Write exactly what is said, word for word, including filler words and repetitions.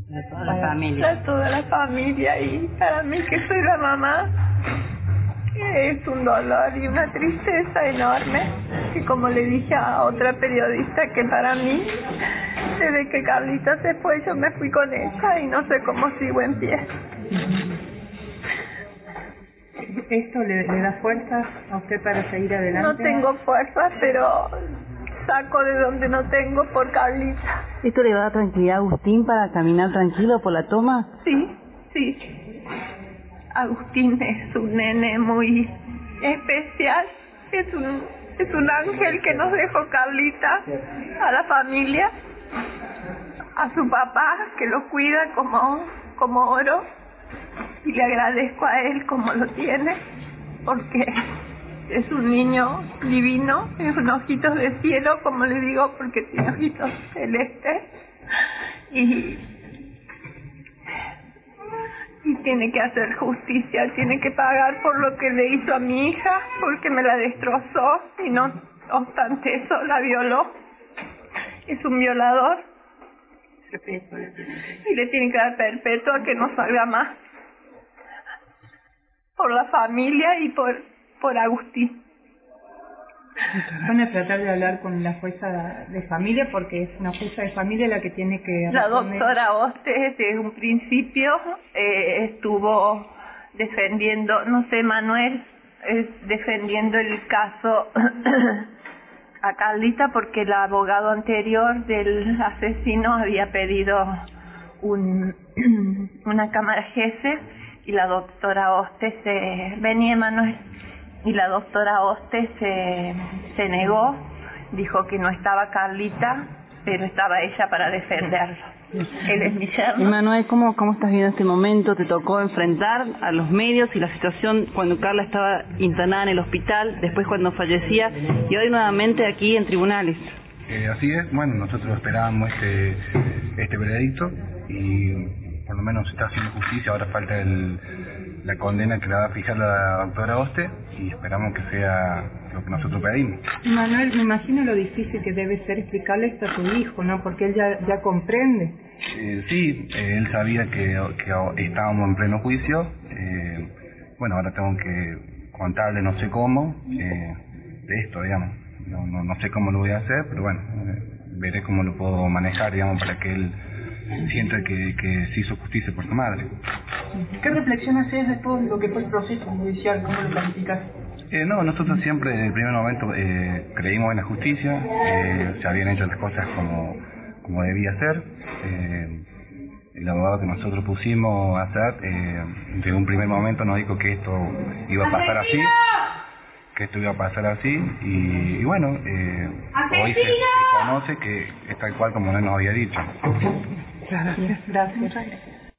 Para toda la familia. Para toda la familia y para mí que soy la mamá es un dolor y una tristeza enorme, que como le dije a otra periodista, que para mí, desde que Carlita se fue, yo me fui con ella y no sé cómo sigo en pie. ¿Esto le, le da fuerza a usted para seguir adelante? No tengo fuerza, pero saco de donde no tengo por Carlita. ¿Esto le da tranquilidad a Agustín para caminar tranquilo por la toma? Sí, sí. Agustín es un nene muy especial, es un, es un ángel que nos dejó Carlita, a la familia, a su papá que lo cuida como, como oro, y le agradezco a él como lo tiene, porque es un niño divino, es un ojitos de cielo, como le digo, porque tiene ojitos celestes, y Y tiene que hacer justicia, tiene que pagar por lo que le hizo a mi hija, porque me la destrozó y no obstante eso la violó. Es un violador. Y le tiene que dar perpetua, que no salga más. Por la familia y por, por Agustín. Van a tratar de hablar con la jueza de familia, porque es una jueza de familia la que tiene que La responder. doctora Oste desde un principio eh, estuvo defendiendo, no sé, Manuel, eh, defendiendo el caso a Carlita, porque el abogado anterior del asesino había pedido un, una cámara G S y la doctora Oste se venía Manuel y la doctora Oste se, se negó, dijo que no estaba Carlita, pero estaba ella para defenderlo. Él es mi yerno. Emanuel, ¿cómo, ¿cómo estás viendo este momento? ¿Te tocó enfrentar a los medios y la situación cuando Carla estaba internada en el hospital, después cuando fallecía, y hoy nuevamente aquí en tribunales? Eh, así es, bueno, nosotros esperábamos este, este veredicto y por lo menos se está haciendo justicia, ahora falta el, la condena que la va a fijar la doctora Oste y esperamos que sea lo que nosotros pedimos. Manuel, me imagino lo difícil que debe ser explicarle esto a tu hijo, ¿no? Porque él ya, ya comprende. Eh, sí, eh, él sabía que, que estábamos en pleno juicio, eh, bueno, ahora tengo que contarle no sé cómo, eh, de esto, digamos, no, no, no sé cómo lo voy a hacer, pero bueno, eh, veré cómo lo puedo manejar, digamos, para que él sienta que, que se hizo justicia por su madre. ¿Qué reflexión haces de todo lo que fue el proceso judicial? ¿Cómo lo calificas? Eh, no, nosotros siempre desde el primer momento eh, creímos en la justicia, eh, se habían hecho las cosas como, como debía ser. Eh, el abogado que nosotros pusimos a hacer, eh, desde un primer momento nos dijo que esto iba a pasar así, que esto iba a pasar así, y, y bueno, eh, hoy se, se conoce que es tal cual como él nos había dicho. Gracias, gracias.